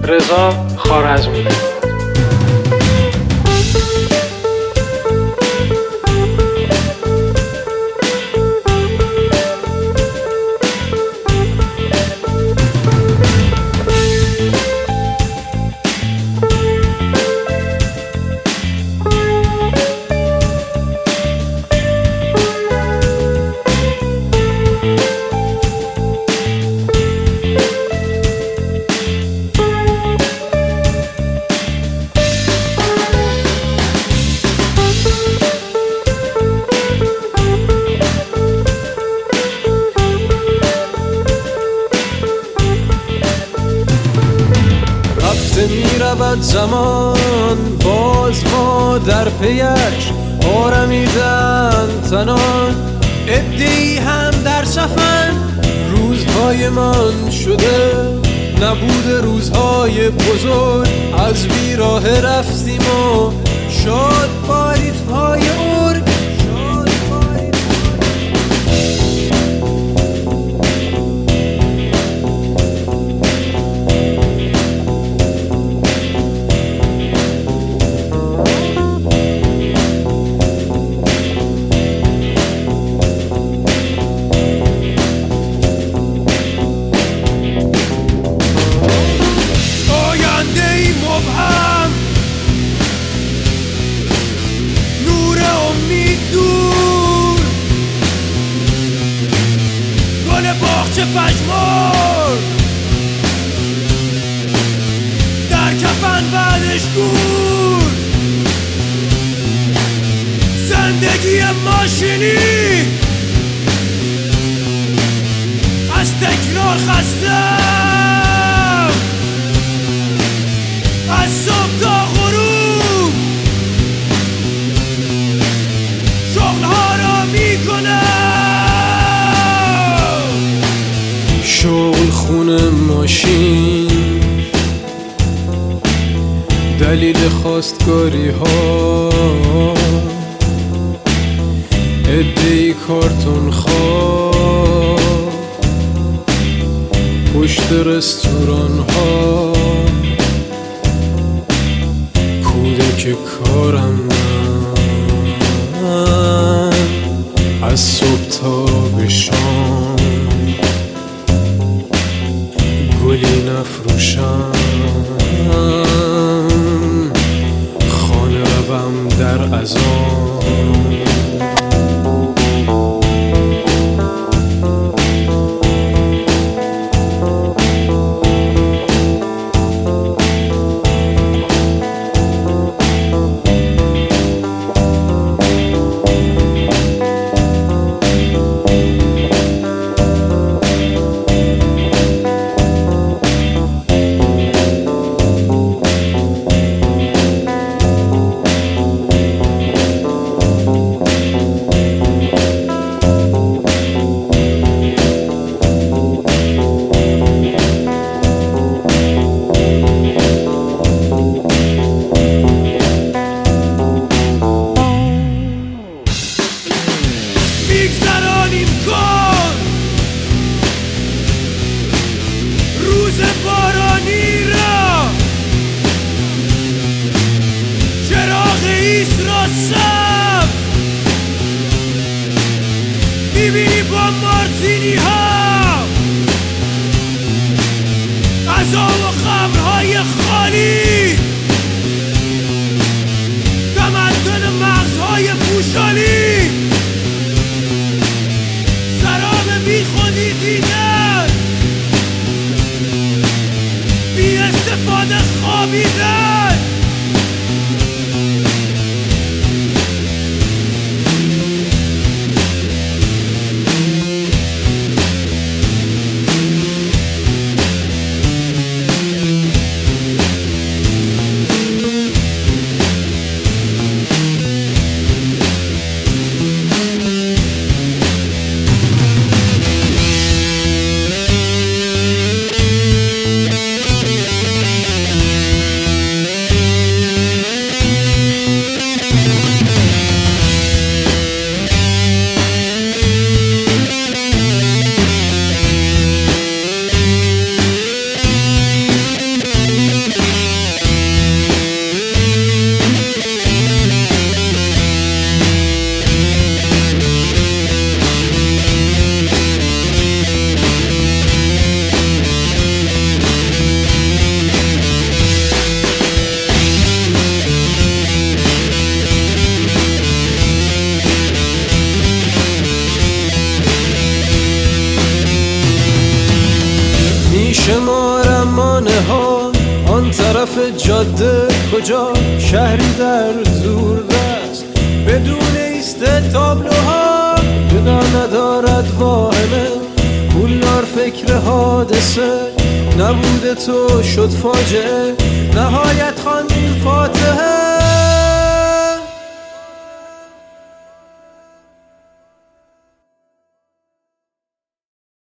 رضا خوارزمی. میرود زمان باز ما در پیش آرمیدن تنان، عده‌ای هم در صفن روزهای من شده نبود روزهای بزرگ. از بیراه رفتیم و شاد بارید پای ارگ. باغچه پژمرد در کفن بعدش گور، زندگی ماشینی از تکرار خستم، از صبح تا غروب شغلها را میکنم. شغل، خونه، ماشین، دلیل خواستگاری ها، عده‌ای کارتون خواه پشت رستوران ها، کودک کارم من از صبح تا به شام گلی نفروشم، خانه روم در اذان. میگذرانیم کن روز بارانی را، چراغ ایست را سبز میبینی با مارتینی ها، غذا و خمرهای خالی، تمدن مغزهای پوشالی، بی خودی دیدن، بی استفاده خوابیدن. شمارم مانه ها آن طرف جاده کجا، شهری در دور دست بدون ایست تابلوها، جدا ندارد واهمه پولدار فکر حادثه، نبوده تو شد فاجعه نهایت خواندیم فاتحه.